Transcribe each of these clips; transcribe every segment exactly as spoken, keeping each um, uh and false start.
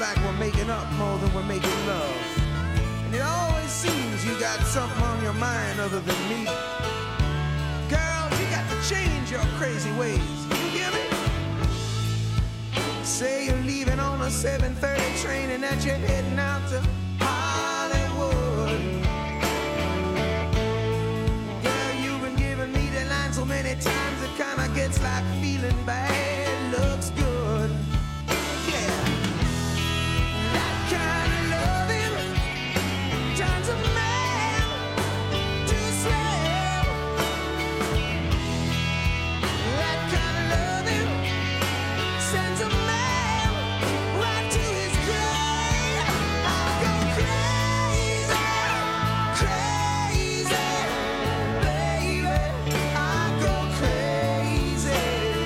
like we're making up more than we're making love. And it always seems you got something on your mind other than me. Girl, you got to change your crazy ways. You hear me? Say you're leaving on a seven thirty train and that you're heading out to Hollywood. Girl, you've been giving me the line so many times it kinda gets like feeling bad looks good. Yeah, that kind of loving turns a man to a slave. That kind of loving sends a man right to his grave. I go crazy, crazy, baby. I go crazy.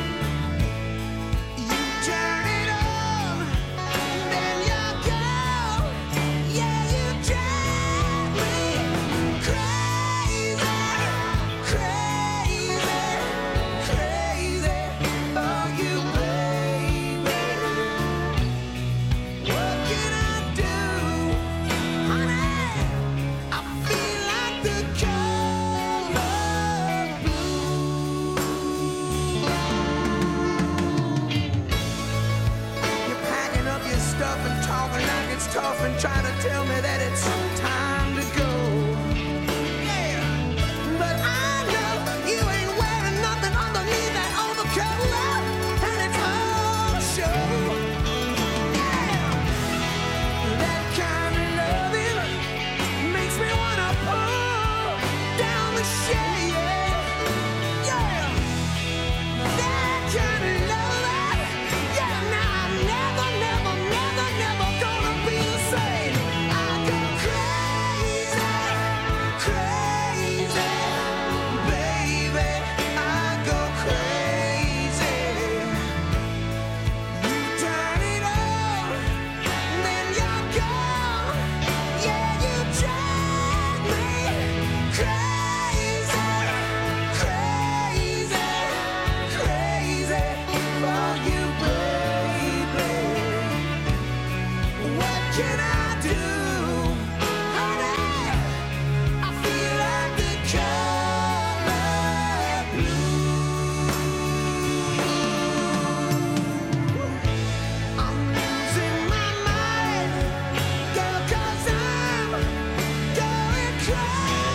You turn it on, then you go. Yeah, you drive me crazy, crazy, crazy. Oh, you baby. What can I do, honey? I feel like the color blue. You're packing up your stuff and talking like it's tough and trying to tell me that it's time to go. Yeah, but I know you ain't wearing nothing underneath that overcoat, and it's all show. Yeah, that kind of loving makes me wanna pull down the shade. Yeah, that kind of loving. Yeah, now I'm never, never, never, never gonna be the same. I go crazy, crazy, baby. I go crazy. You turn it on, then you're gone. Yeah, you drive me crazy, crazy, crazy for you, baby. What can I do, honey? I feel like the color blue. I'm losing my mind, girl, 'cause I'm going crazy.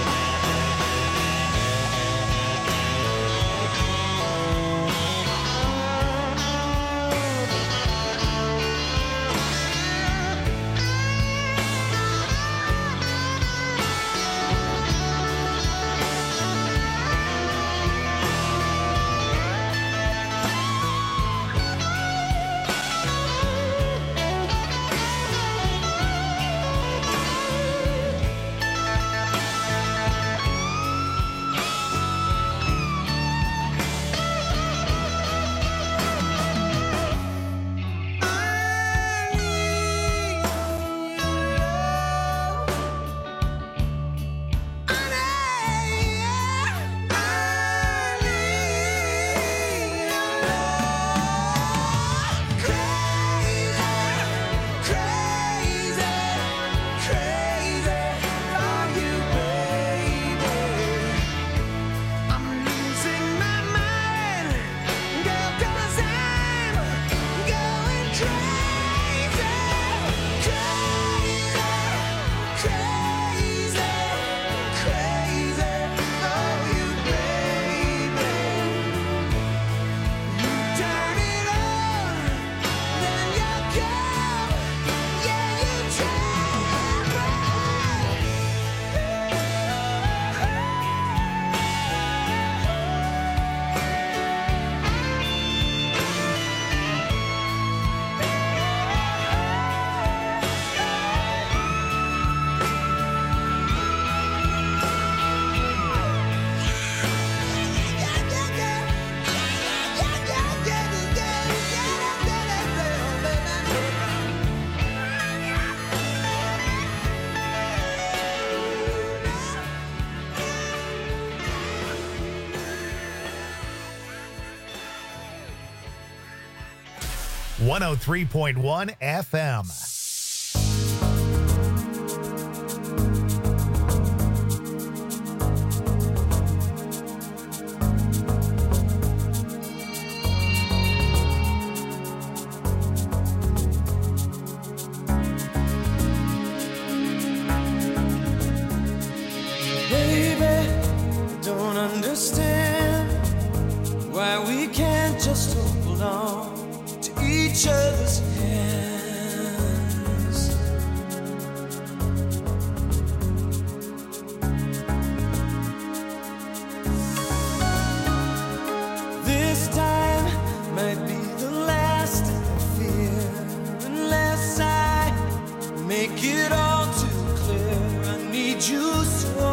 one oh three point one F M. hold on to each other's hands. This time might be the last I fear, unless I make it all too clear. I need you so.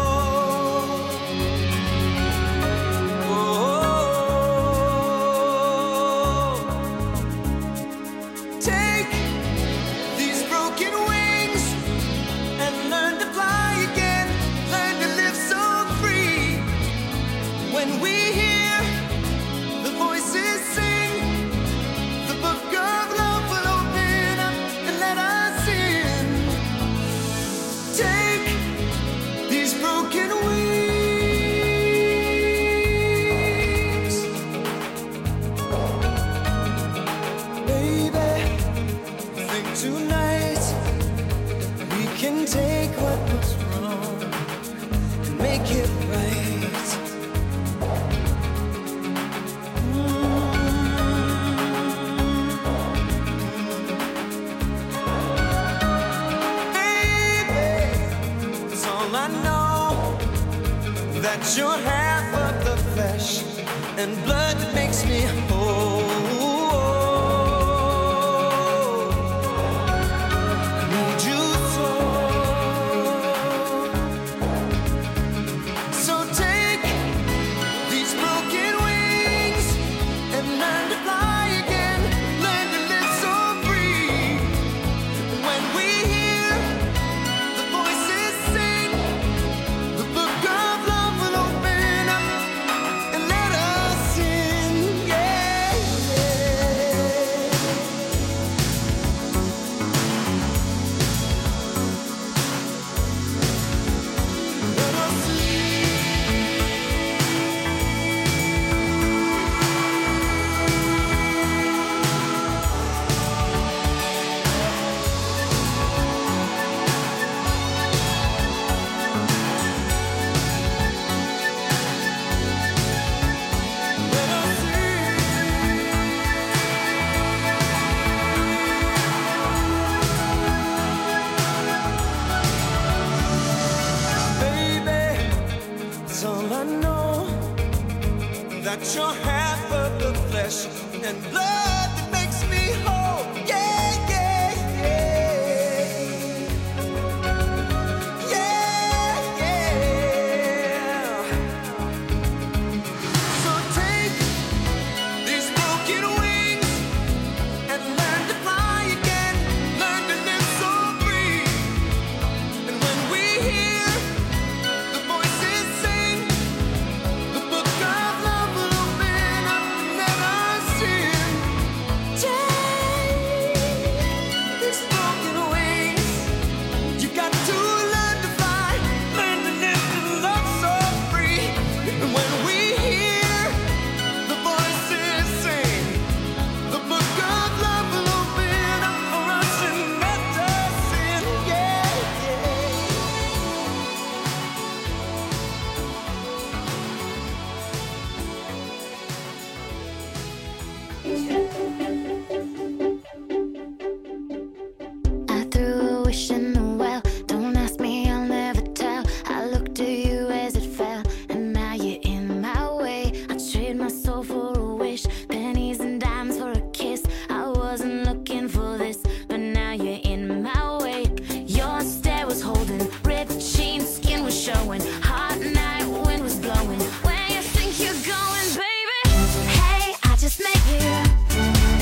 You're half of the flesh and blood that makes me whole. I need you so. So take these broken wings and learn to fly again. Learn to live so free. When we hear the voices sing, the book of love will open up and let us in. Yeah, let us that you're half of the flesh and blood that makes me whole. Yeah, yeah, yeah. Yeah, yeah. So take these broken wings and learn to fly again. Learn to live so free. And when we hear the voices sing, the book of love will open up and let us in. Take these broken wings. You got to learn to fly, learn to live and love so free. And when we hear the voices sing, the book of love will open up for us and let us in. Yeah, I threw a wish in the well. Don't ask me, I'll never tell. I looked at you as it fell, and now you're in my way. I trade my soul for a wish, pennies and dimes for a kiss. I wasn't looking for this, but now you're in my way. Your stare was holding, ripped jeans, skin was showing. Hot night, wind was blowing. Where you think you're going, baby? Hey, I just met you.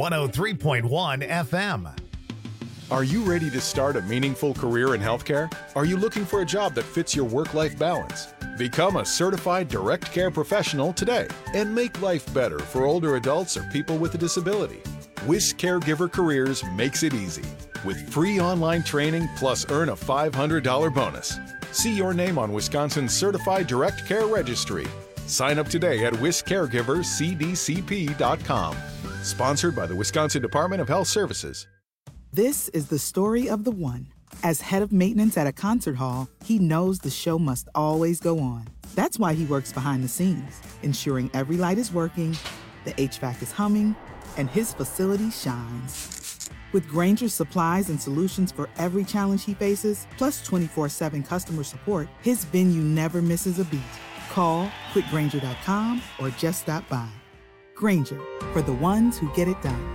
one oh three point one F M. Are you ready to start a meaningful career in healthcare? Are you looking for a job that fits your work-life balance? Become a certified direct care professional today and make life better for older adults or people with a disability. Wisc Caregiver Careers makes it easy with free online training plus earn a five hundred dollars bonus. See your name on Wisconsin's Certified Direct Care Registry. Sign up today at wisc caregiver c d c p dot com. Sponsored by the Wisconsin Department of Health Services. This is the story of the one. As head of maintenance at a concert hall, he knows the show must always go on. That's why he works behind the scenes, ensuring every light is working, the H V A C is humming, and his facility shines. With Grainger's supplies and solutions for every challenge he faces, plus twenty-four seven customer support, his venue never misses a beat. Call quick grainger dot com or just stop by. Grainger, for the ones who get it done.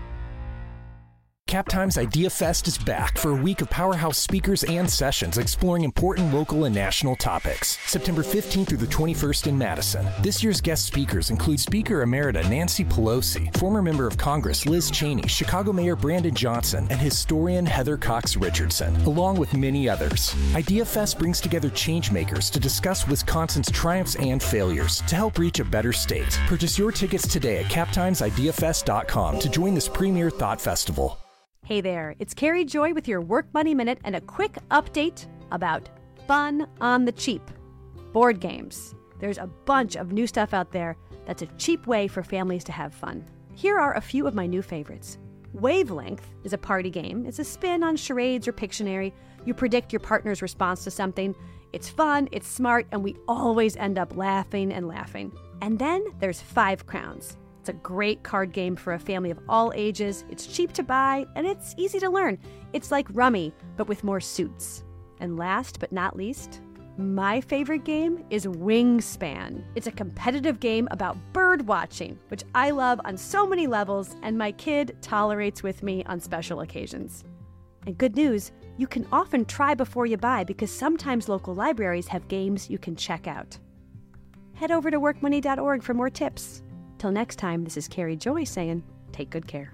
CapTime's Idea Fest is back for a week of powerhouse speakers and sessions exploring important local and national topics. September fifteenth through the twenty-first in Madison. This year's guest speakers include Speaker Emerita Nancy Pelosi, former member of Congress Liz Cheney, Chicago Mayor Brandon Johnson, and historian Heather Cox Richardson, along with many others. Idea Fest brings together changemakers to discuss Wisconsin's triumphs and failures to help reach a better state. Purchase your tickets today at cap times idea fest dot com to join this premier thought festival. Hey there, it's Carrie Joy with your Work Money Minute and a quick update about fun on the cheap. Board games. There's a bunch of new stuff out there that's a cheap way for families to have fun. Here are a few of my new favorites. Wavelength is a party game. It's a spin on charades or Pictionary. You predict your partner's response to something. It's fun, it's smart, and we always end up laughing and laughing. And then there's Five Crowns. It's a great card game for a family of all ages. It's cheap to buy, and it's easy to learn. It's like Rummy, but with more suits. And last but not least, my favorite game is Wingspan. It's a competitive game about bird watching, which I love on so many levels, and my kid tolerates with me on special occasions. And good news, you can often try before you buy because sometimes local libraries have games you can check out. Head over to work money dot org for more tips. Till next time, this is Carrie Joy saying, take good care.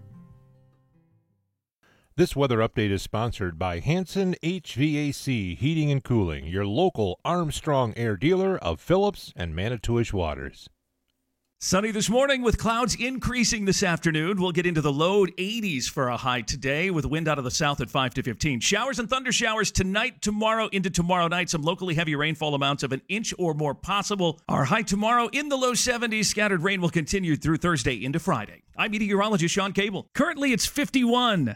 This weather update is sponsored by Hanson H V A C Heating and Cooling, your local Armstrong Air dealer of Phillips and Manitowish waters. Sunny this morning with clouds increasing this afternoon. We'll get into the low eighties for a high today with wind out of the south at five to fifteen. Showers and thunder showers tonight, tomorrow, into tomorrow night. Some locally heavy rainfall amounts of an inch or more possible. Our high tomorrow in the low seventies. Scattered rain will continue through Thursday into Friday. I'm meteorologist Sean Cable. Currently it's fifty-one.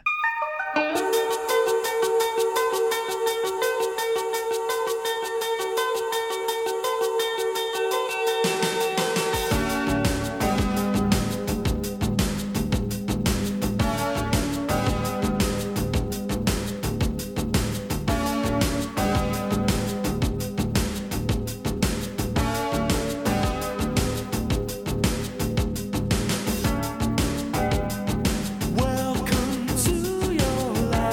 Welcome to your life.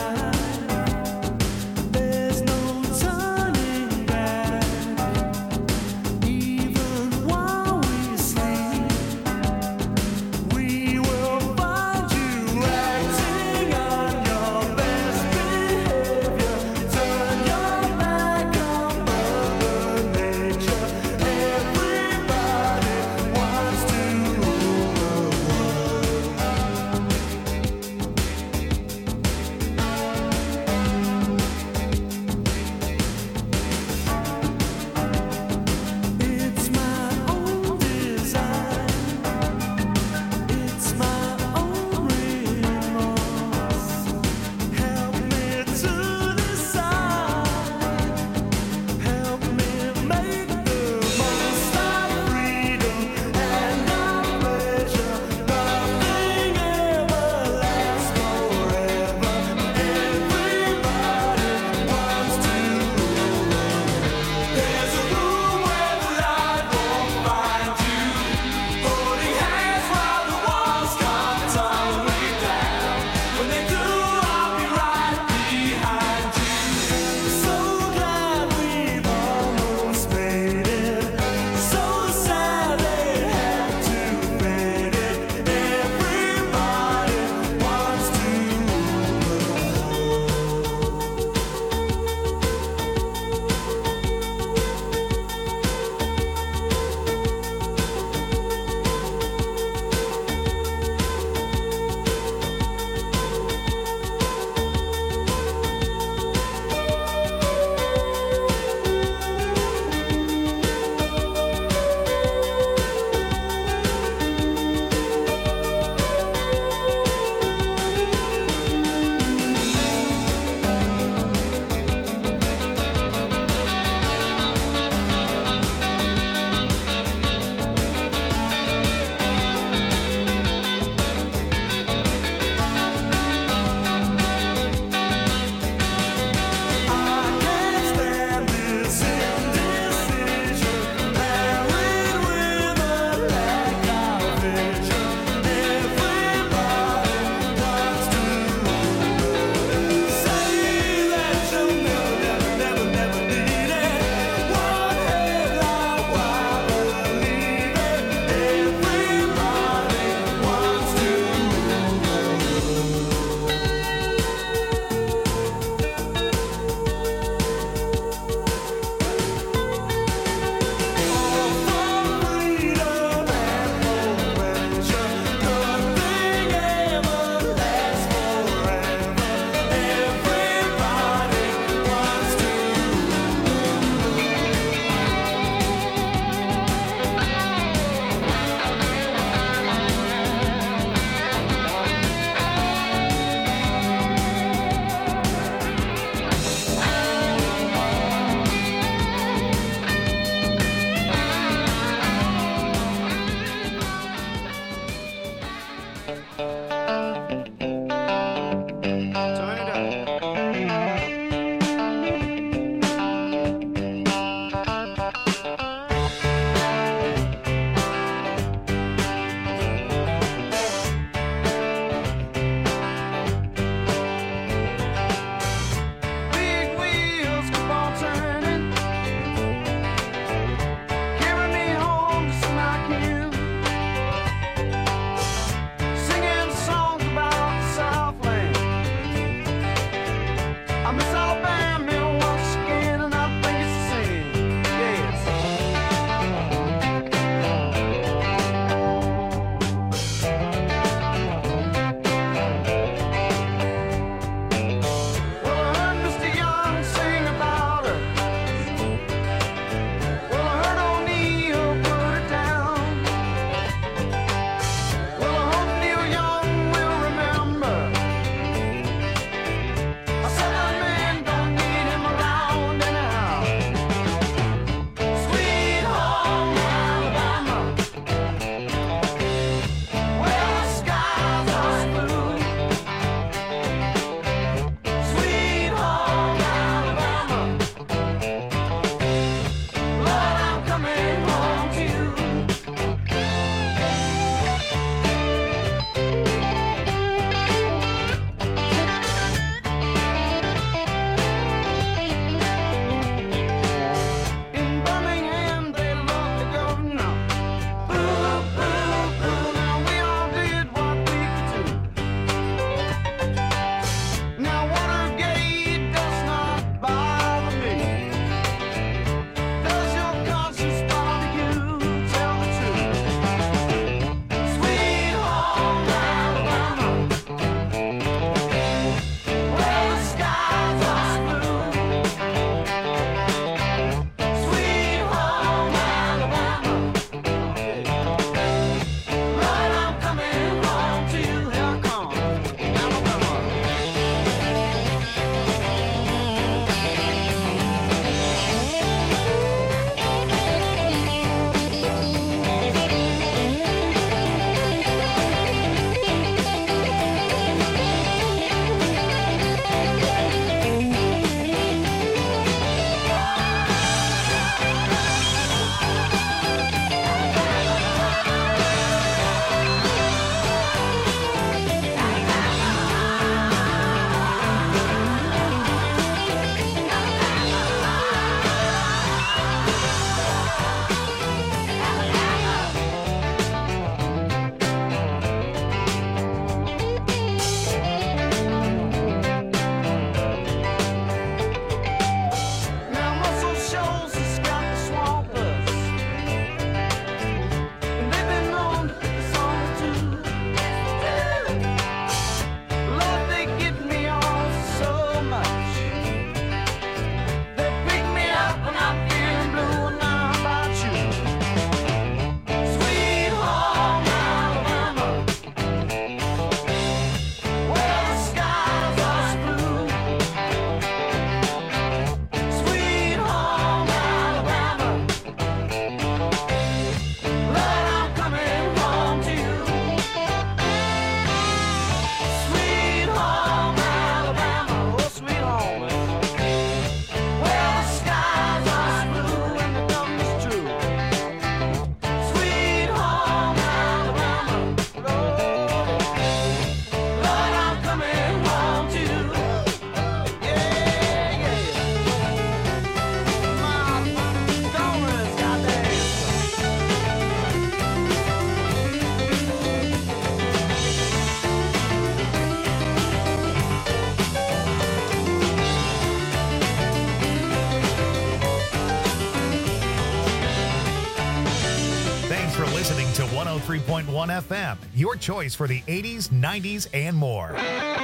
listening to one oh three point one F M, your choice for the eighties, nineties, and more.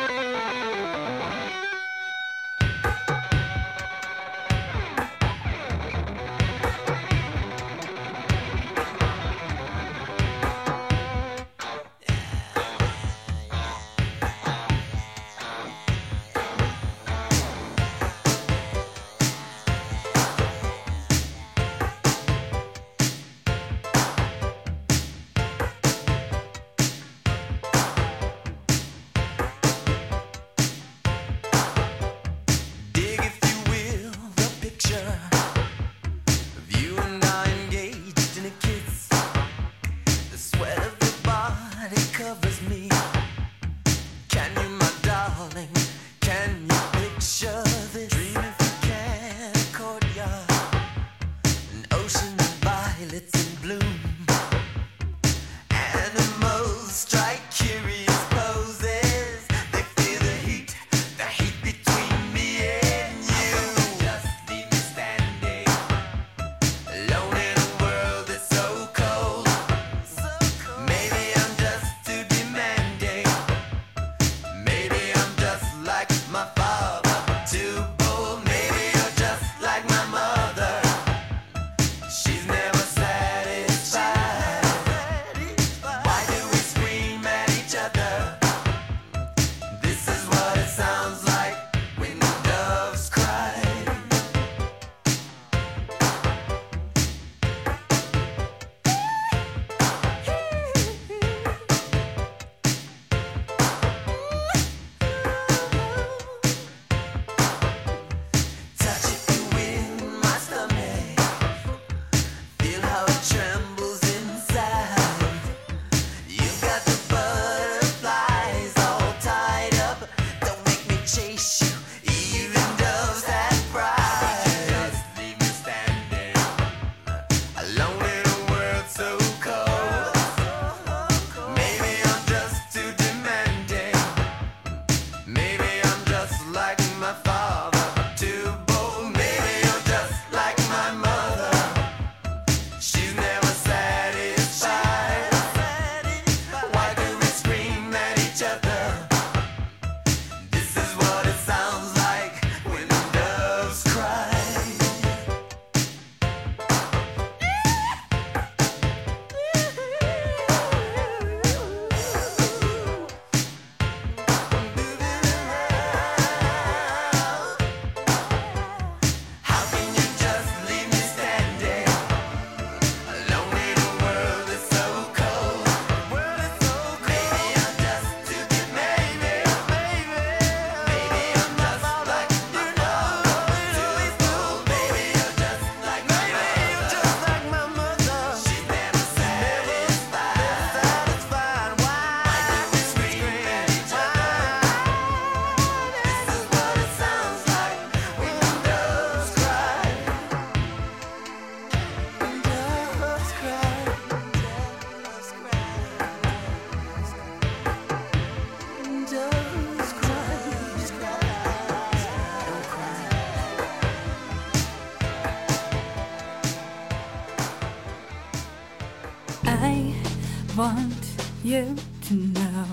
want you to know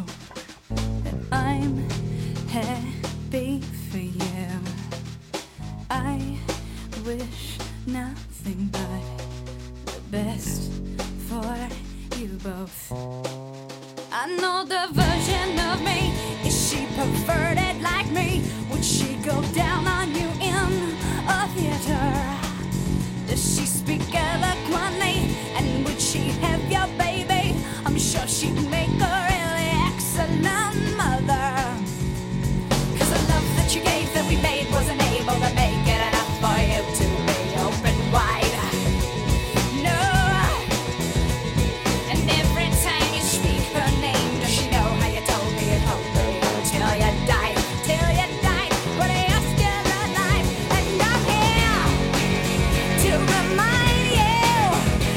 that I'm happy for you. I wish nothing but the best for you both. I know the version of me. Is she perverted like me? Would she go down on you in a theater? Does she speak eloquently? And would she have your baby? I'm sure she'd make a really excellent mother. Cause the love that you gave that we made wasn't able to make it enough for you to be open wide. No. And every time you speak her name, does she know how you told me you'd hold her until you died? Till you died, but you're still alive. And I'm here to remind you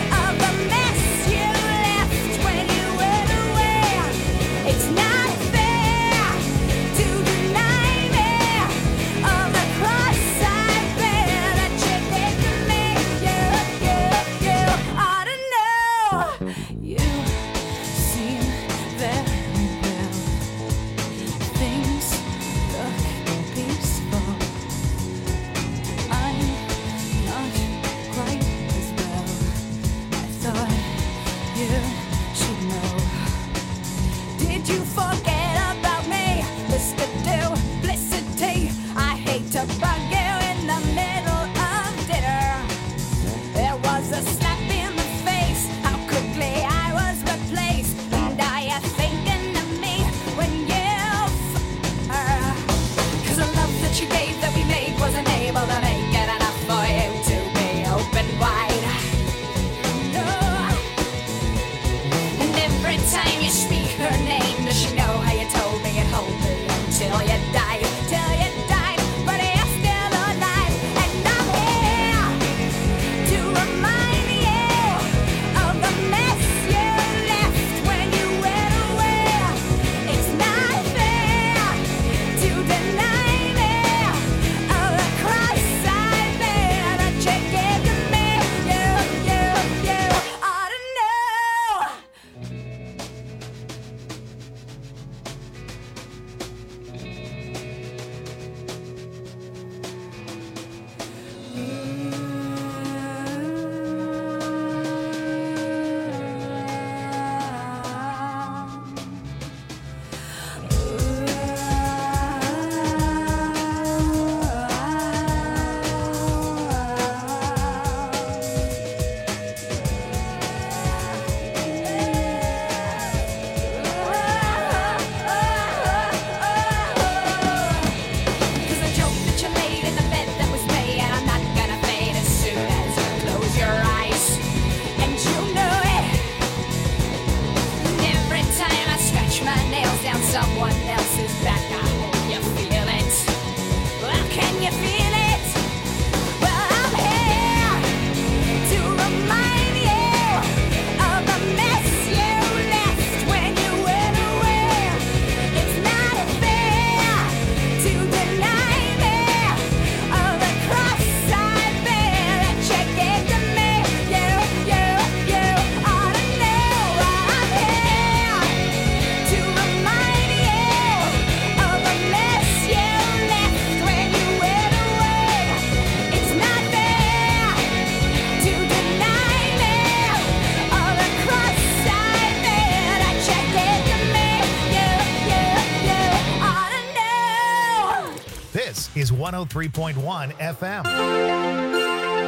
is one oh three point one F M.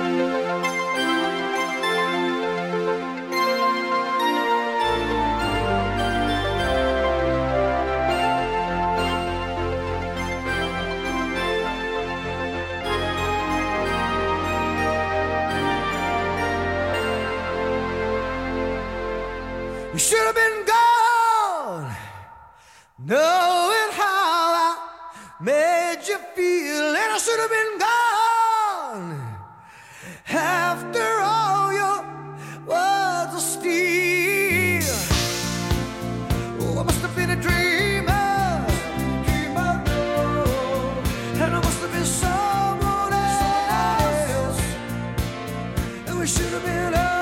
You should have been gone, knowing how I made you feel, and I should have been gone after all your words of steel. Oh, I must have been a dreamer, dreamer, no, and I must have been someone else, and we should have been over.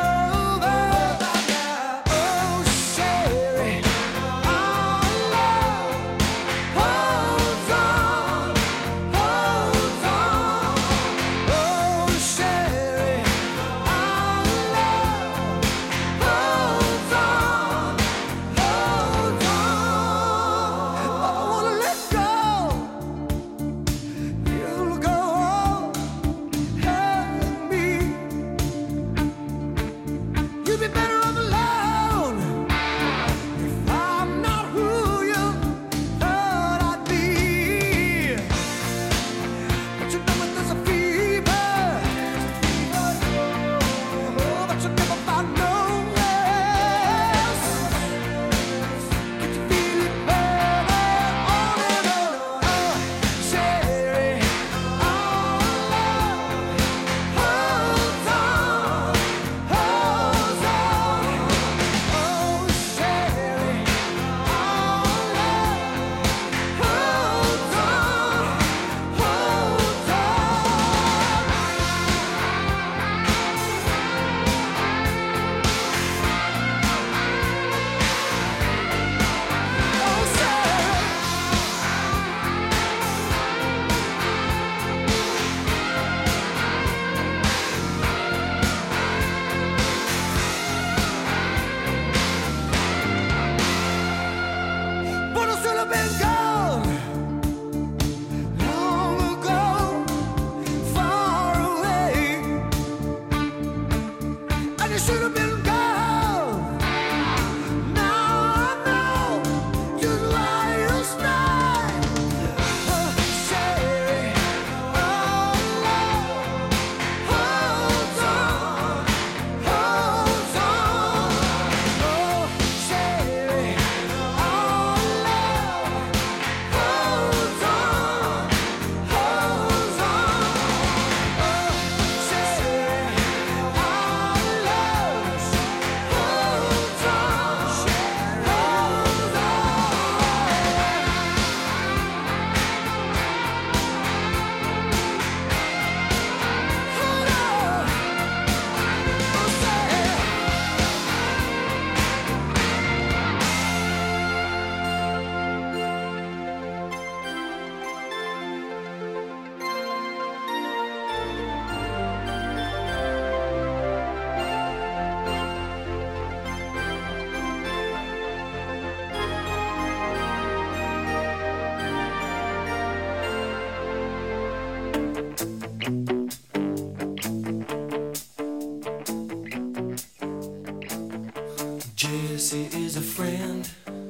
Jesse is a friend.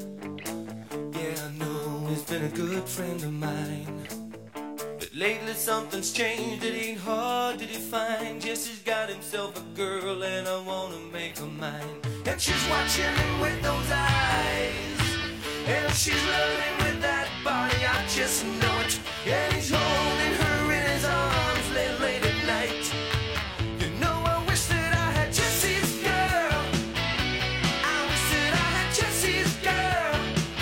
Yeah, I know he's been a good friend of mine. But lately something's changed, it ain't hard to define. Jesse's got himself a girl and I wanna make her mine. And she's watching him with those eyes, and she's loving with that body, I just know it. And he's holding her in his arms late, late at night. You know I wish that I had Jesse's girl. I wish that I had Jesse's girl.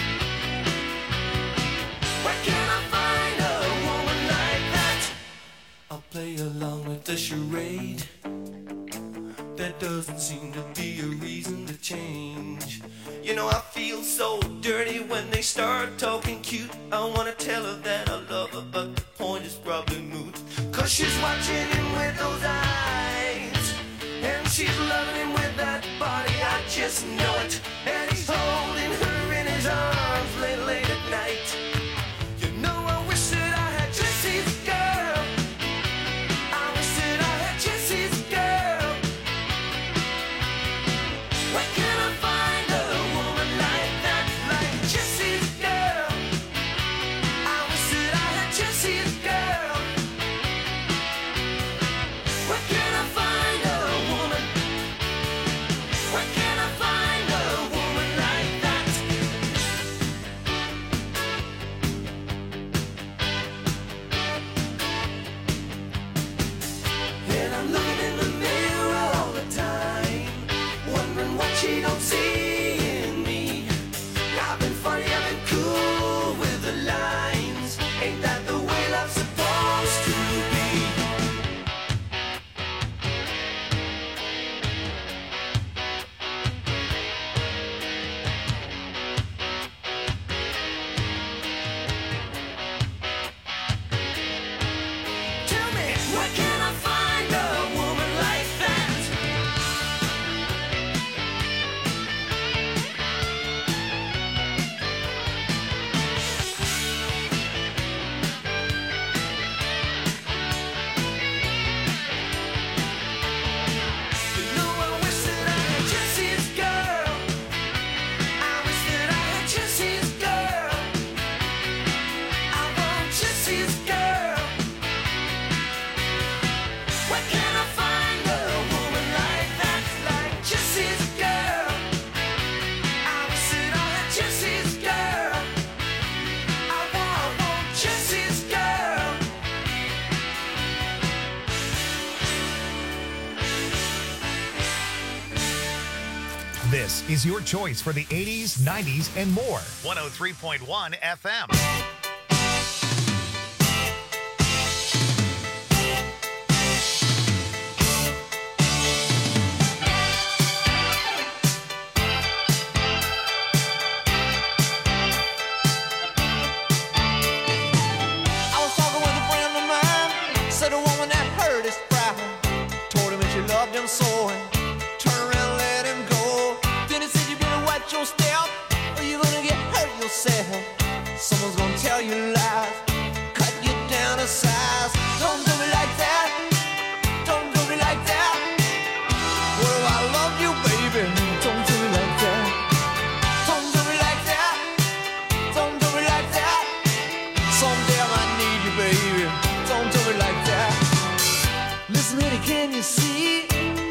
Where can I find a woman like that? I'll play along with the charade. There doesn't seem to be a reason to change. You know I feel so dirty when they start talking cute. I wanna tell her that I love her, but the point is probably moot. Cause she's watching him with those eyes, and she's loving him with that body, I just know it. And he's holding her in his arms late, late at night. You know I wish that I had Jesse's girl. This is your choice for the eighties, nineties, and more. one oh three point one F M. Loved him so and turn around and let him go. Then he said you better watch your step or you're gonna get hurt yourself. Someone's gonna tell you lies, cut you down to size. Don't do me like that, don't do me like that. What if I love you, baby? Don't do me like that. Don't do me like that, don't do me like that. Someday I might need you, baby. Don't do me like that. Listen, lady, can you see?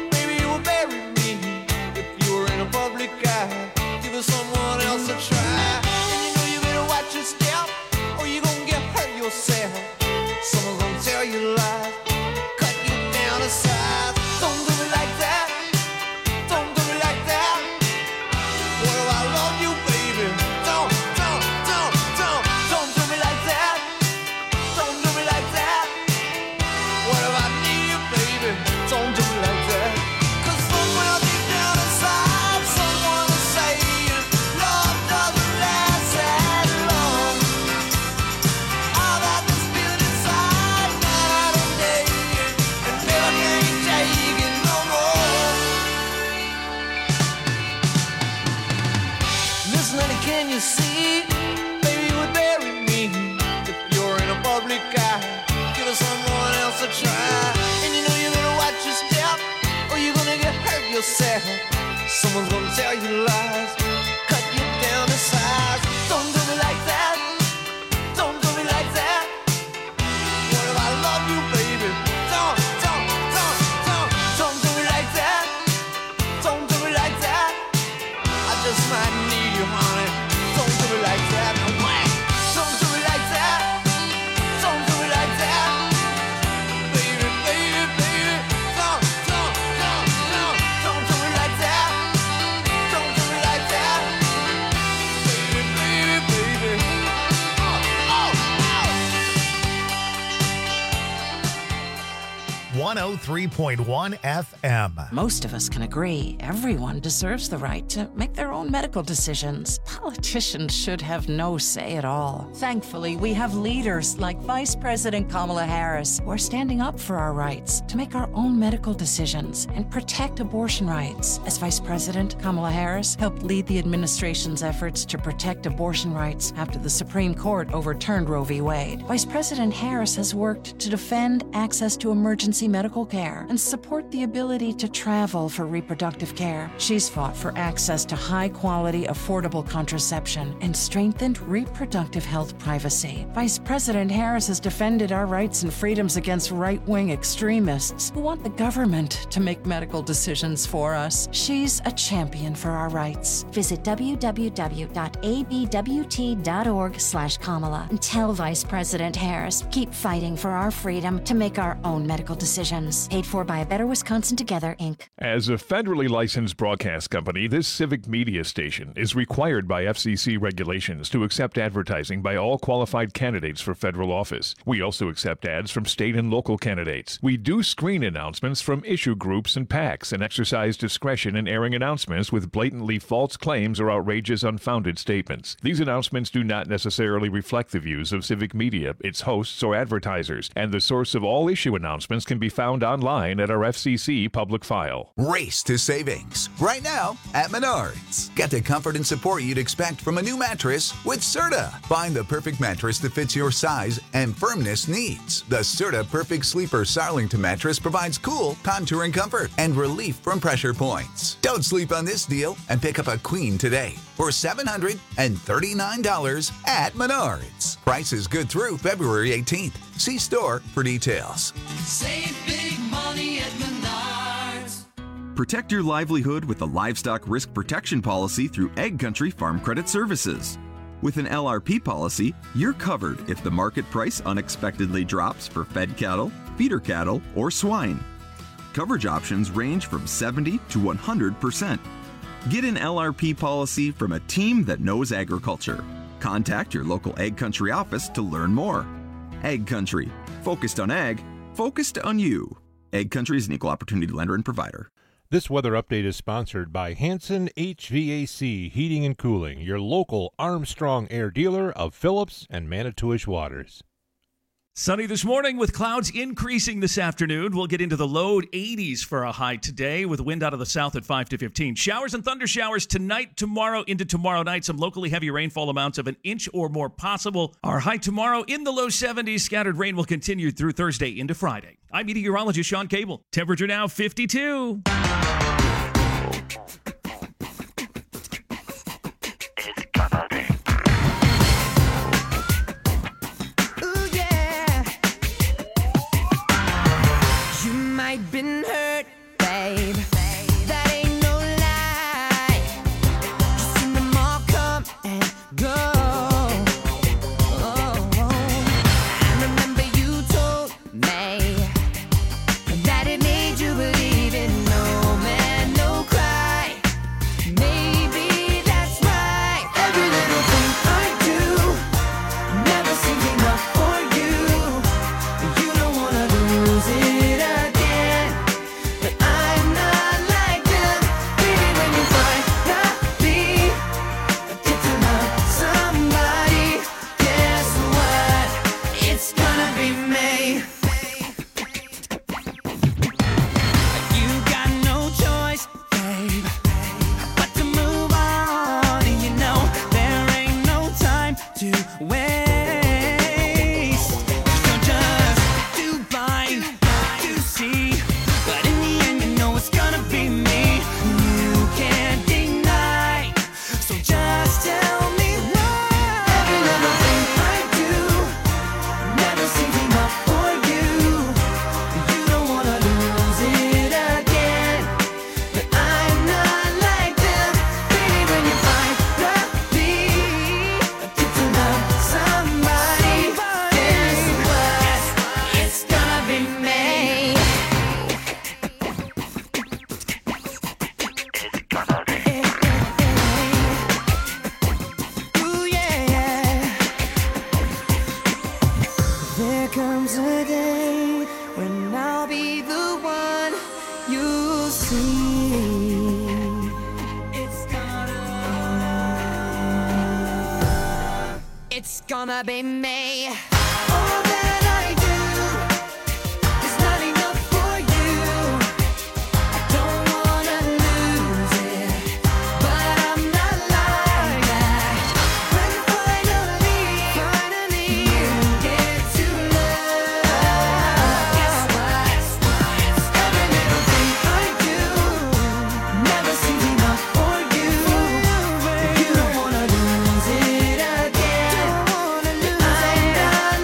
Public eye, give someone else a try. And you know you better watch your step or you're gonna get hurt yourself. Someone's gonna tell you lies, cut you down to size. Don't do me like that, don't do me like that. What if I love you, baby? Don't, don't, don't, don't, don't do me like that. Don't do me like that. What if I need you, baby? Don't do me like that. Cause somewhere deep down inside can you see, baby, you would bury me if you're in a public eye. Give someone else a try. And you know you better watch your step or you're gonna get hurt yourself. Someone's gonna tell you lies, cut you down to size. Don't do me like that, don't do me like that. What if I love you, baby? Don't, don't, don't, don't, don't do me like that. Don't do me like that. I just might need you, honey. Don't do me like that, no way. Don't do me like that. Don't do me like that. Baby, baby, baby. Don't, don't, don't, don't, don't do me like that. Don't do me like that. Baby, baby, baby. Oh, oh, oh. one oh three point one F M. Most of us can agree everyone deserves the right to make their own medical decisions. Politicians should have no say at all. Thankfully, we have leaders like Vice President Kamala Harris who are standing up for our rights to make our own medical decisions and protect abortion rights. As Vice President, Kamala Harris helped lead the administration's efforts to protect abortion rights after the Supreme Court overturned Roe v. Wade. Vice President Harris has worked to defend access to emergency medical care and support the ability to travel for reproductive care. She's fought for access to high-quality, affordable contraception and strengthened reproductive health privacy. Vice President Harris has defended our rights and freedoms against right-wing extremists who want the government to make medical decisions for us. She's a champion for our rights. Visit w w w dot a b w t dot org slash Kamala and tell Vice President Harris, keep fighting for our freedom to make our own medical decisions. Paid for by A Better Wisconsin Together, Incorporated. As a federally licensed broadcast company, this civic media station is required by F C C regulations to accept advertising by all qualified candidates for federal office. We also accept ads from state and local candidates. We do screen announcements from issue groups and PACs and exercise discretion in airing announcements with blatantly false claims or outrageous, unfounded statements. These announcements do not necessarily reflect the views of civic media, its hosts, or advertisers, and the source of all issue announcements can be found online at our F C C public file. Race to savings right now at Menards. Get the comfort and support you'd expect from a new mattress with Serta. Find the perfect mattress that fits your size and firmness needs. The Serta Perfect Sleeper Sarlington mattress provides cool, contouring comfort and relief from pressure points. Don't sleep on this deal and pick up a queen today for seven hundred thirty-nine dollars at Menards. Price is good through February eighteenth. See store for details. Save big money at Menards. Protect your livelihood with a livestock risk protection policy through Egg Country Farm Credit Services. With an L R P policy, you're covered if the market price unexpectedly drops for fed cattle, feeder cattle, or swine. Coverage options range from seventy to one hundred percent. Get an L R P policy from a team that knows agriculture. Contact your local Ag Country office to learn more. Ag Country, focused on ag, focused on you. Ag Country is an equal opportunity lender and provider. This weather update is sponsored by Hanson H V A C Heating and Cooling, your local Armstrong Air dealer of Phillips and Manitowish Waters. Sunny this morning with clouds increasing this afternoon. We'll get into the low eighties for a high today with wind out of the south at five to fifteen. Showers and thunder showers tonight, tomorrow, into tomorrow night. Some locally heavy rainfall amounts of an inch or more possible. Our high tomorrow in the low seventies. Scattered rain will continue through Thursday into Friday. I'm meteorologist Sean Cable. Temperature now fifty-two. I've been hurt, babe. That ain't no lie. Just seen them all come and go. Oh, I remember you told me that it made you believe in no man, no cry. Maybe that's right. Every little thing I do never seems enough for you. You don't wanna lose it. It's gonna be me. All that I do is not enough for you. I don't wanna lose it, but I'm not like that. When finally, finally you get to love, guess what? Every little thing I do never seems enough for you. You don't wanna lose it again. I'm not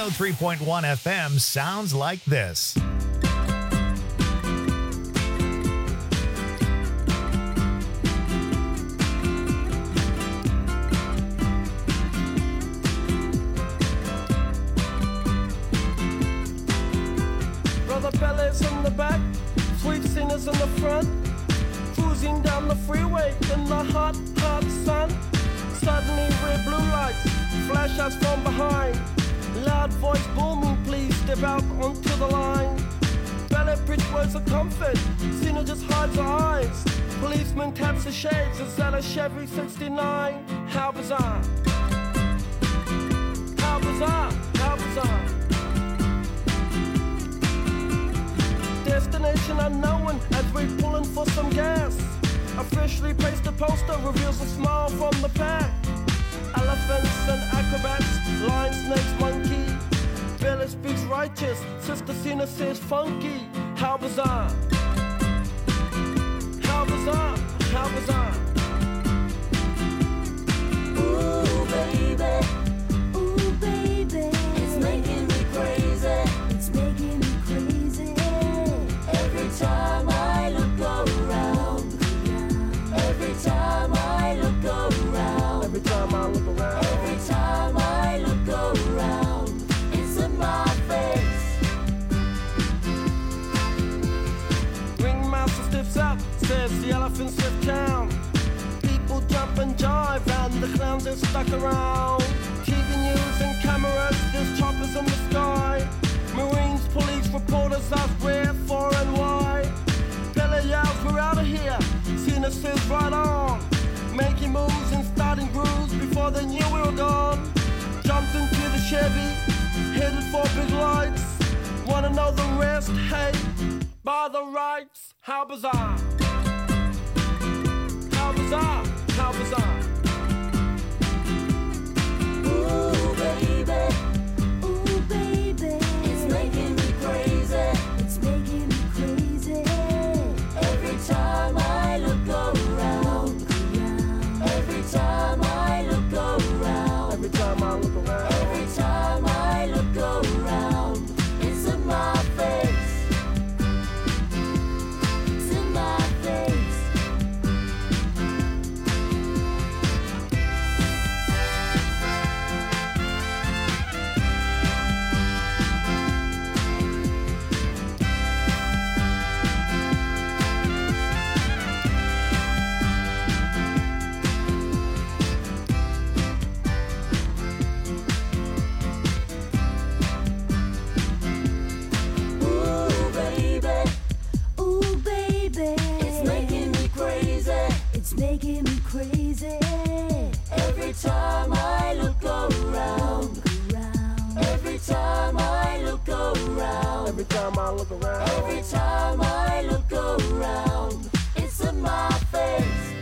one oh three point one F M sounds like this. Brother Bellas in the back, sweet singers in the front, cruising down the freeway in the hot, hot sun. Suddenly red blue lights flash us from behind. Loud voice booming, please step out onto the line. Ballet bridge words of comfort, Cena just hides her eyes. Policeman taps the shades, is that a Chevy sixty-nine? How bizarre, how bizarre, how bizarre. Destination unknown as we're pulling for some gas. Officially placed a poster, reveals a smile from the pack. Elephants and acrobats, lion, snakes, monkey. Billy speaks righteous, Sister Cena says funky. How bizarre, how bizarre, how bizarre. Ooh, baby, ooh, baby, it's making me crazy, it's making me crazy. Every time I look around, every time I look around, every time I look around, every time I look around, it's in my face. Ringmaster stiffs up, says the elephants lift town. People jump and jive and the clowns are stuck around. T V news and cameras, there's choppers in the sky. Marines, police, reporters ask where, for and why. Billy yells, we're out of here. Cena says right on. Making moves and starting grooves before they knew we were gone. Jumped into the Chevy, headed for big lights. Wanna know the rest? Hey, by the rights. How bizarre, how bizarre, how bizarre. Ooh, baby, ooh, baby, it's making me crazy, it's making me crazy. Every time I look around, every time I look around, every time I look around, every time I look around, it's in my face, it's in my face. Ooh, baby, ooh, baby, it's making me crazy, it's making me crazy. Every time I look around, every time I look around, every time I look around, every time I look around, it's in my face.